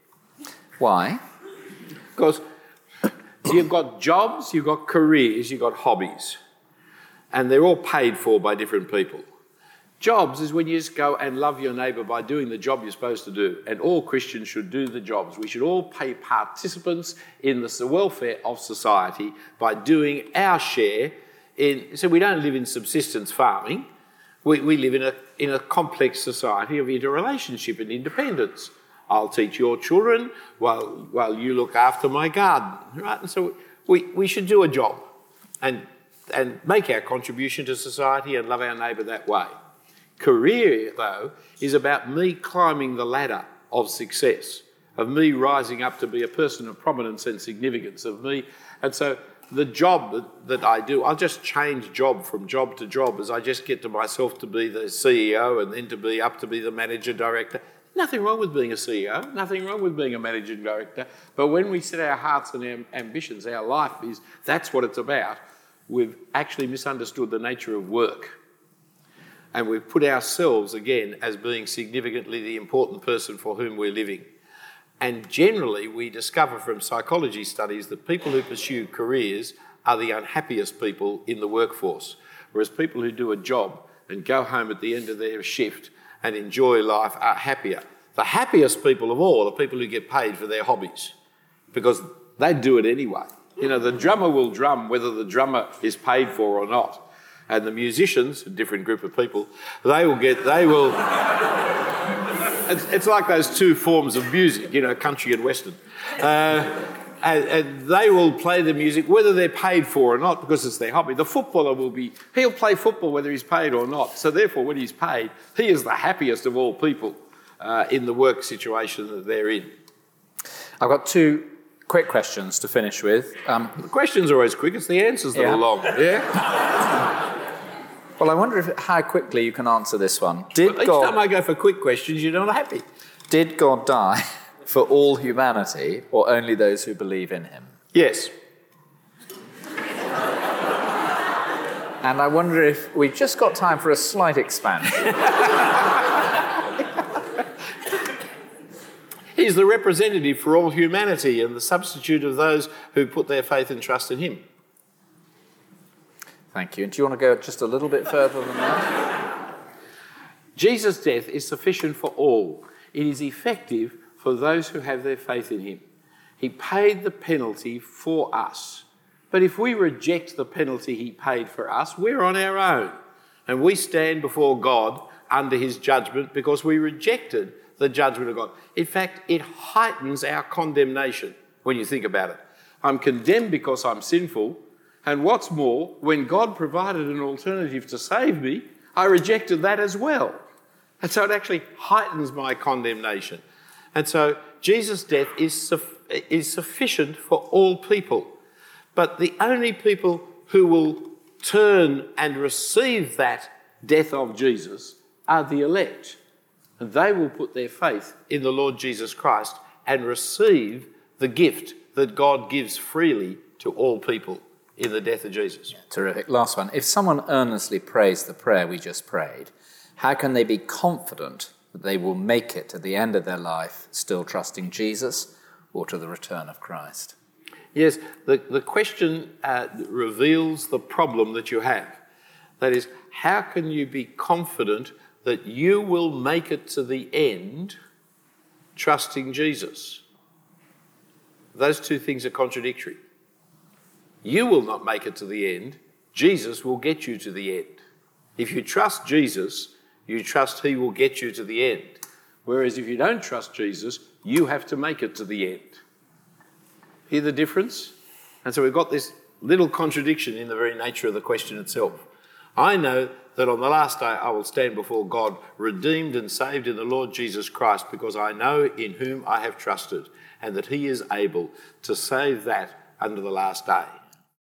Why? Because you've got jobs, you've got careers, you've got hobbies, and they're all paid for by different people. Jobs is when you just go and love your neighbour by doing the job you're supposed to do, and all Christians should do the jobs. We should all pay participants in the welfare of society by doing our share in, so we don't live in subsistence farming. We, we live in a, in a complex society of interrelationship and independence. I'll teach your children while, while you look after my garden, right? And so we, we should do a job and, and make our contribution to society and love our neighbour that way. Career, though, is about me climbing the ladder of success, of me rising up to be a person of prominence and significance, of me. And so the job that, that I do, I'll just change job from job to job as I just get to myself to be the C E O and then to be up to be the manager director. Nothing wrong with being a C E O, nothing wrong with being a managing director. But when we set our hearts and our ambitions, our life is, that's what it's about, we've actually misunderstood the nature of work. And we've put ourselves, again, as being significantly the important person for whom we're living. And generally, we discover from psychology studies that people who pursue careers are the unhappiest people in the workforce, whereas people who do a job and go home at the end of their shift and enjoy life are happier. The happiest people of all are people who get paid for their hobbies, because they do it anyway. You know, the drummer will drum whether the drummer is paid for or not. And the musicians, a different group of people, they will get, they will... it's, it's like those two forms of music, you know, country and western. Uh, and, and they will play the music whether they're paid for or not, because it's their hobby. The footballer will be, he'll play football whether he's paid or not. So therefore, when he's paid, he is the happiest of all people uh, in the work situation that they're in. I've got two quick questions to finish with. Um, the questions are always quick, it's the answers that yeah. are long. Yeah? Well, I wonder if, how quickly you can answer this one. Did well, each God, time I go for quick questions, you're not happy. Did God die for all humanity or only those who believe in him? Yes. And I wonder if we've just got time for a slight expansion. He's the representative for all humanity and the substitute of those who put their faith and trust in him. Thank you. And do you want to go just a little bit further than that? Jesus' death is sufficient for all. It is effective for those who have their faith in him. He paid the penalty for us. But if we reject the penalty he paid for us, we're on our own. And we stand before God under his judgment because we rejected the judgment of God. In fact, it heightens our condemnation when you think about it. I'm condemned because I'm sinful, and what's more, when God provided an alternative to save me, I rejected that as well. And so it actually heightens my condemnation. And so Jesus' death is, suf- is sufficient for all people. But the only people who will turn and receive that death of Jesus are the elect. And they will put their faith in the Lord Jesus Christ and receive the gift that God gives freely to all people in the death of Jesus. Yeah, terrific. Last one. If someone earnestly prays the prayer we just prayed, how can they be confident that they will make it to the end of their life still trusting Jesus or to the return of Christ? Yes, the, the question uh, reveals the problem that you have. That is, how can you be confident that you will make it to the end trusting Jesus? Those two things are contradictory. You will not make it to the end. Jesus will get you to the end. If you trust Jesus, you trust he will get you to the end. Whereas if you don't trust Jesus, you have to make it to the end. Hear the difference? And so we've got this little contradiction in the very nature of the question itself. I know that on the last day I will stand before God redeemed and saved in the Lord Jesus Christ, because I know in whom I have trusted and that he is able to save that under the last day.